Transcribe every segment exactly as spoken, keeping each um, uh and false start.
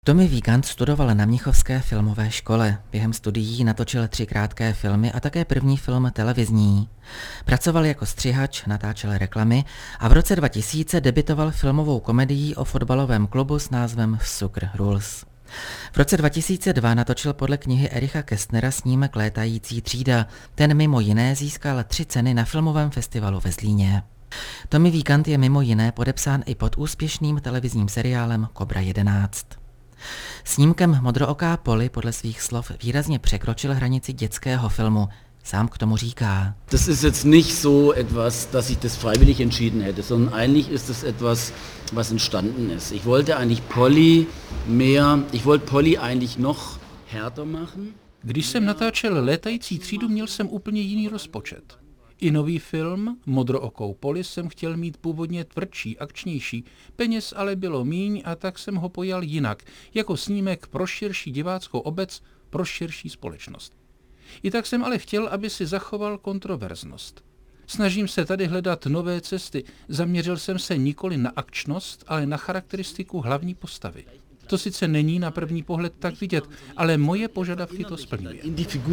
Tommy Wiegand studoval na Mnichovské filmové škole. Během studií natočil tři krátké filmy a také první film televizní. Pracoval jako střihač, natáčel reklamy a v roce dva tisíce debutoval filmovou komedií o fotbalovém klubu s názvem Soccer Rules. V roce dva tisíce dva natočil podle knihy Ericha Kästnera snímek Létající třída. Ten mimo jiné získal tři ceny na filmovém festivalu ve Zlíně. Tommy Wiegand je mimo jiné podepsán i pod úspěšným televizním seriálem Kobra jedenáct. Snímkem Modrooká Polly podle svých slov výrazně překročil hranici dětského filmu. Sám k tomu říká. Das ist jetzt nicht so etwas, dass ich das freiwillig entschieden hätte, sondern eigentlich ist das etwas, was entstanden ist. Ich wollte eigentlich Polly mehr, ich wollte Polly eigentlich noch härter machen. Když jsem natáčel Létající třídu, měl jsem úplně jiný rozpočet. I nový film Modrookou Polly jsem chtěl mít původně tvrdší, akčnější, peněz ale bylo míň a tak jsem ho pojal jinak, jako snímek pro širší diváckou obec, pro širší společnost. I tak jsem ale chtěl, aby si zachoval kontroverznost. Snažím se tady hledat nové cesty, zaměřil jsem se nikoli na akčnost, ale na charakteristiku hlavní postavy. To sice není na první pohled tak vidět, ale moje požadavky to splňuje.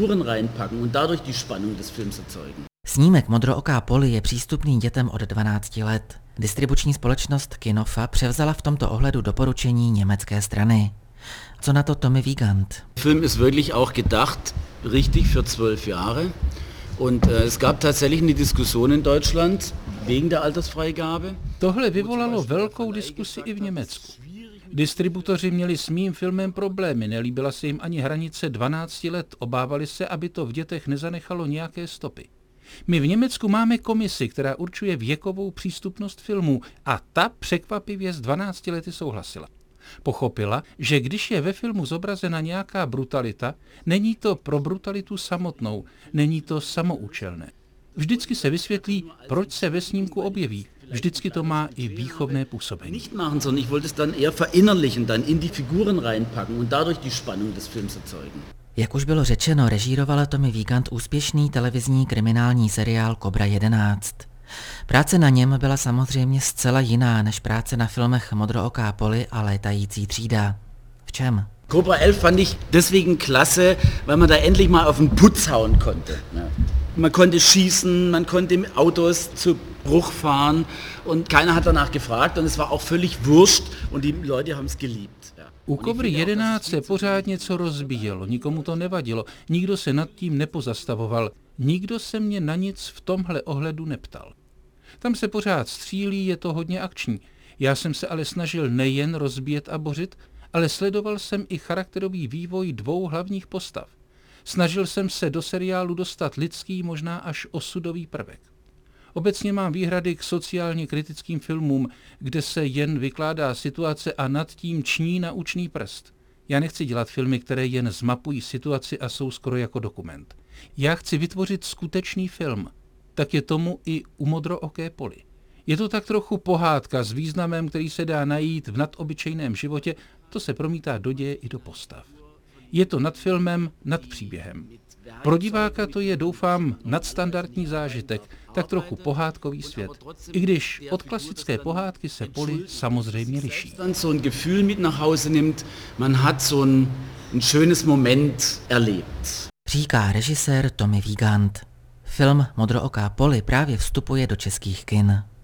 Snímek Modrooká Polly je přístupný dětem od dvanácti let. Distribuční společnost Kinofa převzala v tomto ohledu doporučení německé strany. Co na to Tommy Wiegand? Film ist wirklich auch gedacht, richtig für zwölf Jahre. Und äh, es gab tatsächlich eine Diskussion in Deutschland wegen der Altersfreigabe. Tohle vyvolalo velkou diskusi i v Německu. Distributoři měli s mým filmem problémy, nelíbila se jim ani hranice dvanácti let, obávali se, aby to v dětech nezanechalo nějaké stopy. My v Německu máme komisi, která určuje věkovou přístupnost filmů a ta překvapivě s dvanácti lety souhlasila. Pochopila, že když je ve filmu zobrazena nějaká brutalita, není to pro brutalitu samotnou, není to samoučelné. Vždycky se vysvětlí, proč se ve snímku objeví. Vždycky to má i výchovné působení. Nicht machen, sondern ich wollte es dann eher verinnerlichen, dann in die Figuren reinpacken und dadurch die Spannung des Films erzeugen. Jak už bylo řečeno, režíroval Tommy Wiegand úspěšný televizní kriminální seriál Kobra jedenáct. Práce na něm byla samozřejmě zcela jiná než práce na filmech Modrooká Polly a Létající třída. V čem? Cobra elf fand ich deswegen klasse, weil man da endlich mal auf den Putz hauen konnte. Man konnte schießen, man konnte Autos zu Bruch fahren und keiner hat danach gefragt und es war auch völlig wurscht und die Leute haben es geliebt. U Kobry jedenáct se pořád něco rozbíjelo, nikomu to nevadilo, nikdo se nad tím nepozastavoval, nikdo se mě na nic v tomhle ohledu neptal. Tam se pořád střílí, je to hodně akční. Já jsem se ale snažil nejen rozbíjet a bořit, ale sledoval jsem i charakterový vývoj dvou hlavních postav. Snažil jsem se do seriálu dostat lidský, možná až osudový prvek. Obecně mám výhrady k sociálně kritickým filmům, kde se jen vykládá situace a nad tím ční naučný prst. Já nechci dělat filmy, které jen zmapují situaci a jsou skoro jako dokument. Já chci vytvořit skutečný film. Tak je tomu i u Modrooké Polly. Je to tak trochu pohádka s významem, který se dá najít v nadobyčejném životě, to se promítá do děje i do postav. Je to nad filmem, nad příběhem. Pro diváka to je, doufám, nadstandardní zážitek, tak trochu pohádkový svět. I když od klasické pohádky se Polly samozřejmě liší. So ein Gefühl mit nach Hause nimmt, man hat so ein, ein schönes Moment erlebt. Říká režisér Tommy Wiegand. Film Modrooká Polly právě vstupuje do českých kin.